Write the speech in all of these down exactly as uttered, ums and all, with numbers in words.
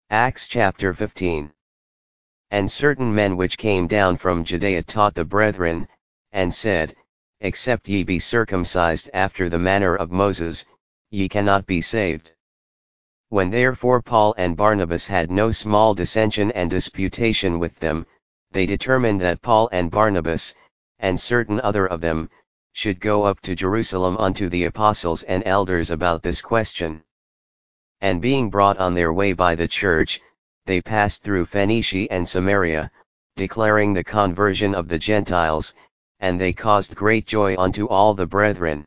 Acts chapter fifteen. And certain men which came down from Judea taught the brethren, and said, Except ye be circumcised after the manner of Moses, ye cannot be saved. When therefore Paul and Barnabas had no small dissension and disputation with them, they determined that Paul and Barnabas, and certain other of them, should go up to Jerusalem unto the apostles and elders about this question. And being brought on their way by the church, they passed through Phoenicia and Samaria, declaring the conversion of the Gentiles, and they caused great joy unto all the brethren.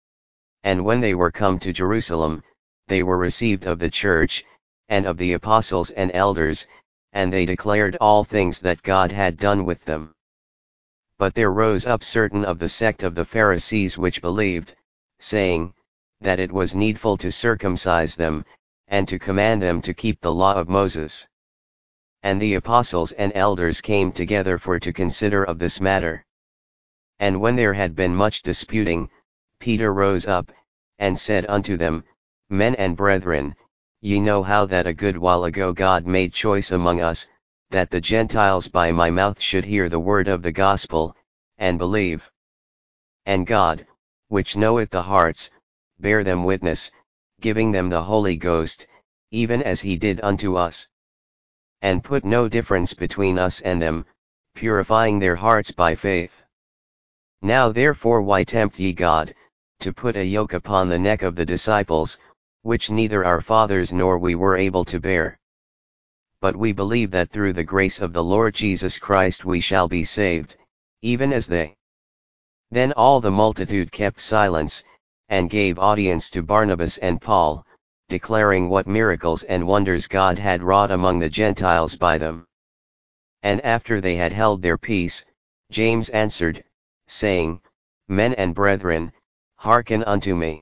And when they were come to Jerusalem, they were received of the church, and of the apostles and elders, and they declared all things that God had done with them. But there rose up certain of the sect of the Pharisees which believed, saying, that it was needful to circumcise them, and to command them to keep the law of Moses. And the apostles and elders came together for to consider of this matter. And when there had been much disputing, Peter rose up, and said unto them, Men and brethren, ye know how that a good while ago God made choice among us, that the Gentiles by my mouth should hear the word of the gospel, and believe. And God, which knoweth the hearts, bare them witness, giving them the Holy Ghost, even as he did unto us. And put no difference between us and them, purifying their hearts by faith. Now therefore why tempt ye God, to put a yoke upon the neck of the disciples, which neither our fathers nor we were able to bear? But we believe that through the grace of the Lord Jesus Christ we shall be saved, even as they. Then all the multitude kept silence, and gave audience to Barnabas and Paul, declaring what miracles and wonders God had wrought among the Gentiles by them. And after they had held their peace, James answered, saying, Men and brethren, hearken unto me.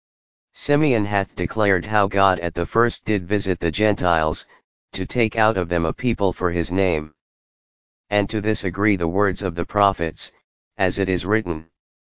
Simeon hath declared how God at the first did visit the Gentiles, to take out of them a people for his name. And to this agree the words of the prophets, as it is written.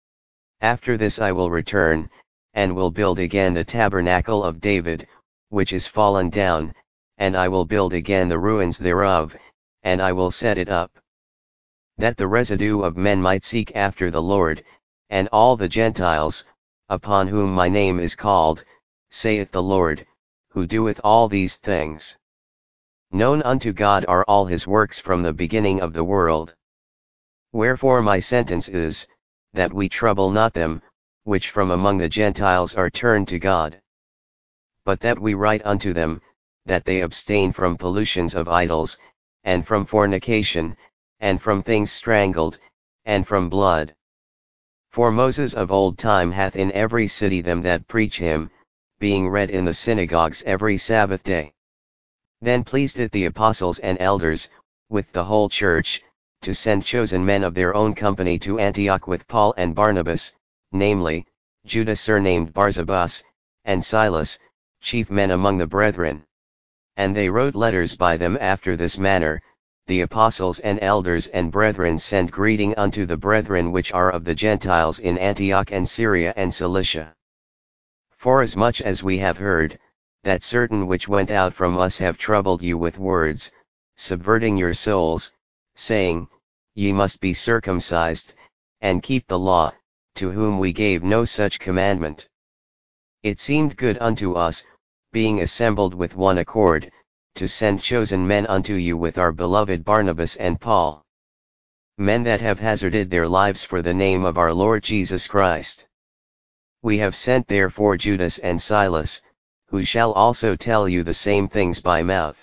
After this I will return, and will build again the tabernacle of David, which is fallen down, and I will build again the ruins thereof, and I will set it up. That the residue of men might seek after the Lord, and all the Gentiles, upon whom my name is called, saith the Lord, who doeth all these things. Known unto God are all his works from the beginning of the world. Wherefore my sentence is, that we trouble not them, which from among the Gentiles are turned to God. But that we write unto them, that they abstain from pollutions of idols, and from fornication, and from things strangled, and from blood. For Moses of old time hath in every city them that preach him, being read in the synagogues every Sabbath day. Then pleased it the apostles and elders, with the whole church, to send chosen men of their own company to Antioch with Paul and Barnabas, namely, Judas surnamed Barsabas, and Silas, chief men among the brethren. And they wrote letters by them after this manner, The apostles and elders and brethren send greeting unto the brethren which are of the Gentiles in Antioch and Syria and Cilicia. Forasmuch as we have heard, that certain which went out from us have troubled you with words, subverting your souls, saying, Ye must be circumcised, and keep the law, to whom we gave no such commandment. It seemed good unto us, being assembled with one accord, to send chosen men unto you with our beloved Barnabas and Paul. Men that have hazarded their lives for the name of our Lord Jesus Christ. We have sent therefore Judas and Silas, who shall also tell you the same things by mouth.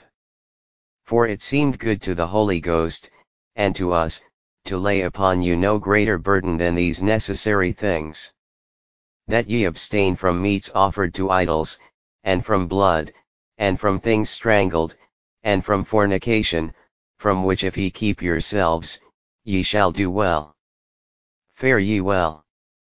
For it seemed good to the Holy Ghost, and to us, to lay upon you no greater burden than these necessary things. That ye abstain from meats offered to idols, and from blood, and from things strangled, and from fornication, from which if ye keep yourselves, ye shall do well. Fare ye well.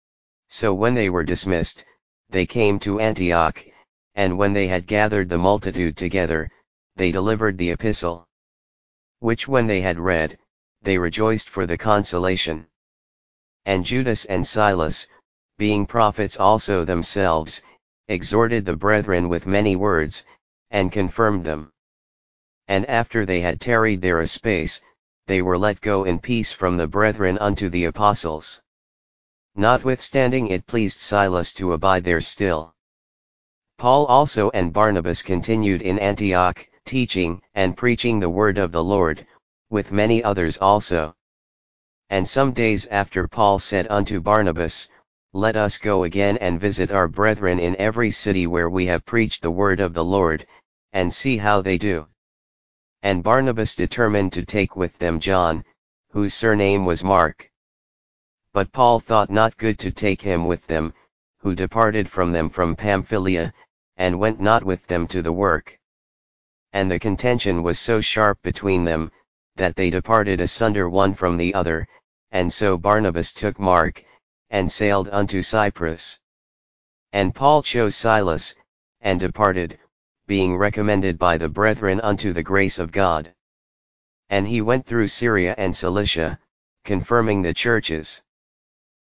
So when they were dismissed, they came to Antioch, and when they had gathered the multitude together, they delivered the epistle. Which when they had read, they rejoiced for the consolation. And Judas and Silas, being prophets also themselves, exhorted the brethren with many words, and confirmed them. And after they had tarried there a space, they were let go in peace from the brethren unto the apostles. Notwithstanding it pleased Silas to abide there still. Paul also and Barnabas continued in Antioch, teaching and preaching the word of the Lord, with many others also. And some days after Paul said unto Barnabas, Let us go again and visit our brethren in every city where we have preached the word of the Lord, and see how they do. And Barnabas determined to take with them John, whose surname was Mark. But Paul thought not good to take him with them, who departed from them from Pamphylia, and went not with them to the work. And the contention was so sharp between them, that they departed asunder one from the other, and so Barnabas took Mark, and sailed unto Cyprus. And Paul chose Silas, and departed, being recommended by the brethren unto the grace of God. And he went through Syria and Cilicia, confirming the churches.